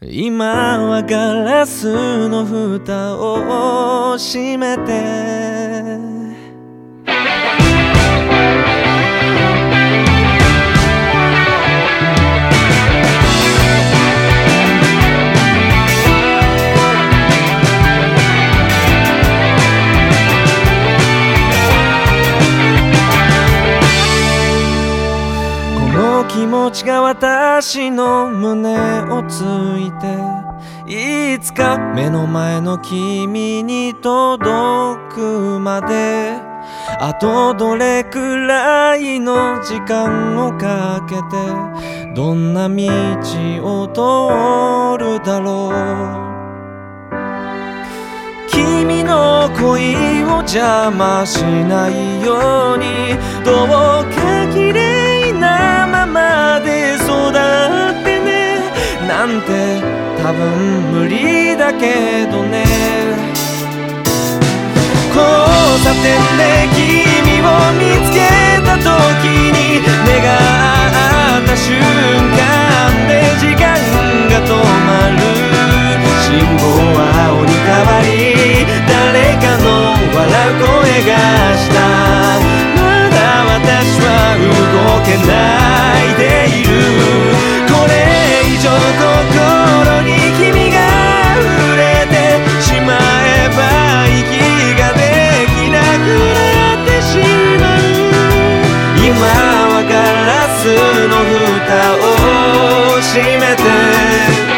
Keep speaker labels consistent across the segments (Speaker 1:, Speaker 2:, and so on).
Speaker 1: 今はガラスの蓋を閉めて気持ちが私の胸をついていつか目の前の君に届くまであとどれくらいの時間をかけてどんな道を通るだろう君の恋を邪魔しないようにどうか綺麗なままで育ってねなんて多分無理だけどね交差点で君を見つけた時に目が合った瞬間で時間が止まる信号は青に変わり誰かの笑う声がしたまだ私は動けないでいるこれ以上心に君が触れてしまえば息ができなくなってしまう今はガラスの蓋を閉めて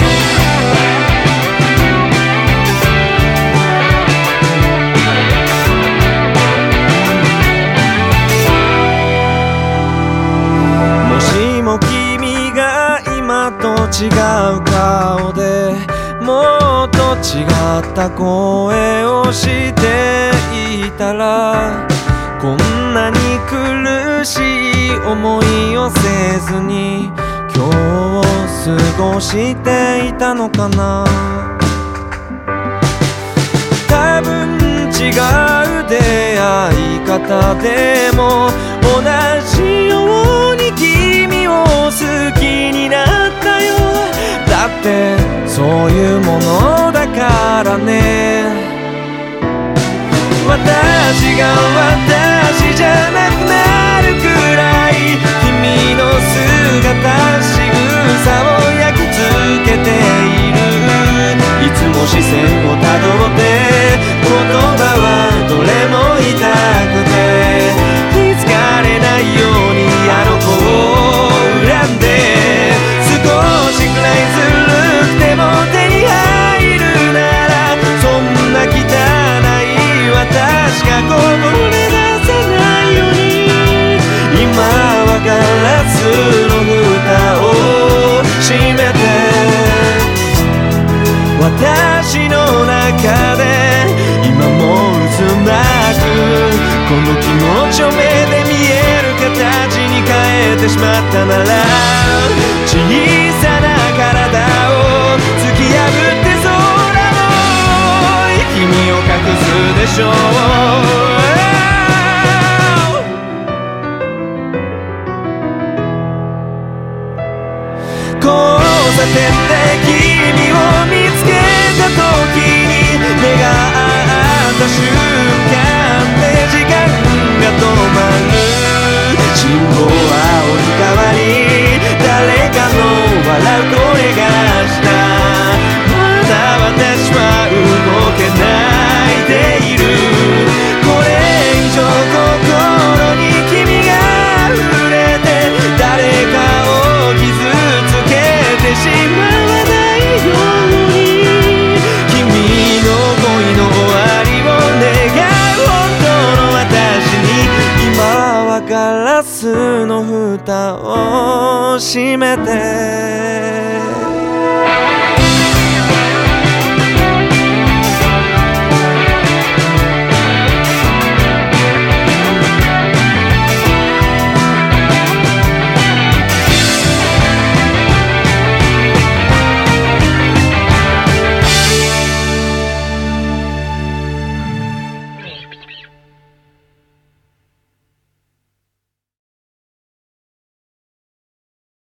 Speaker 1: 違う顔でもっと違った声をしていたらこんなに苦しい思いをせずに今日を過ごしていたのかな多分違う出会い方でも同じように君を好きになったよだってそういうものだからね私が私じゃなくなるくらい君の姿仕草を焼き付けているいつも視線をたどって言葉はどれも痛くて気づかれないようにあの子を恨んで少しくらいずるくても手に入るならそんな汚い私がこぼれ出さないように今はガラスの蓋を閉めて私の中で今も渦巻くこの気持ちを目で見える形に変えてしまったなら小さな体を突き破って空の君を隠すでしょう交差点で君を見つけた時に目が合った瞬間で時間が止まる信号は青に変わり誰かの笑う声がしたまだ私は動けないでいるこれ以上心に君が触れて誰かを傷つけてしまわないように君の恋の終わりを願う本当の私に今はガラスの蓋を閉めて